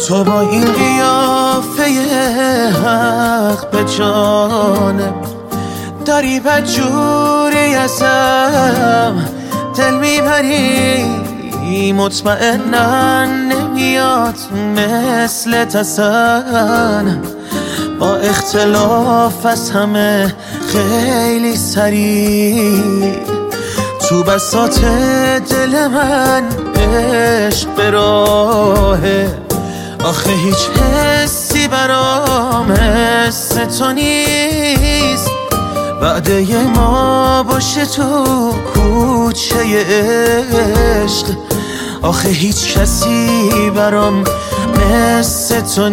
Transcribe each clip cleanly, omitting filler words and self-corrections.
تو با این قیافه حق به جانم داری بدجوری ازم دل میبری، مطمئنن نمیاد مثل تسن، با اختلاف از همه خیلی سریع تو بساط دل من عشق به راهه. آخه هیچ حسی برام حس تو نیست، وعده ما باشه تو کوچه عشق. آخه هیچ کسی برام مثل تو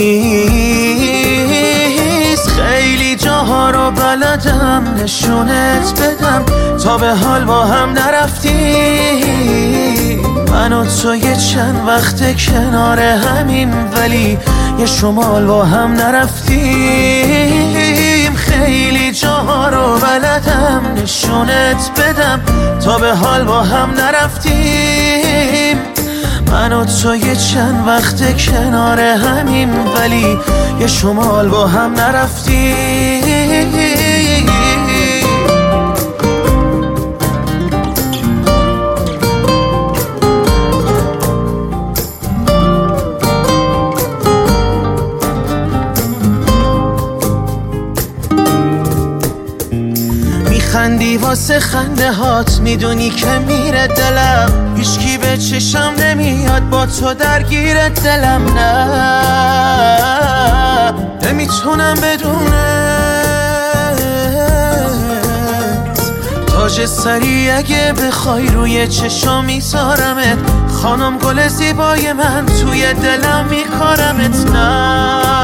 نیست. خیلی جاها رو بلدم نشونت بدم، تا به حال با هم نرفتیم. من و تو یه چند وقت کنار همیم، ولی یه شمال با هم نرفتیم. خیلی جاها رو بلدم نشونت بدم، تا به حال با هم نرفتیم. من و تو یه چند وقت کنار همیم، ولی یه شمال با هم نرفتیم. خندی واسه خنده هات، میدونی که میره دلم. هیچکی به چشم نمیاد با تو درگیر دلم. نه نمیتونم بدونت تاج سری اگه بخوای روی چشم میذارمت. خانم گل زیبای من توی دلم میکارمت. نه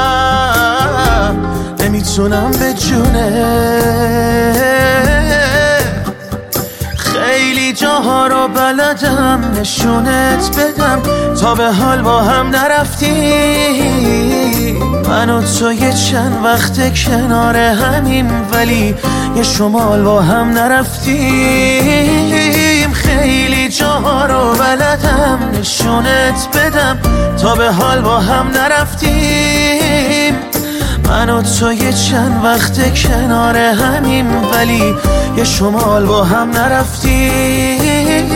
نمیتونم به جونت. خیلی جاها رو بلدم نشونت بدم، تا به حال با هم نرفتیم. من و تو یه چند وقت کنار همیم، ولی یه شمال با هم نرفتیم. خیلی جاها رو بلدم نشونت بدم، تا به حال با هم نرفتیم. من و تو یه چند وقت کنار همیم، ولی یه شمال با هم نرفتیم.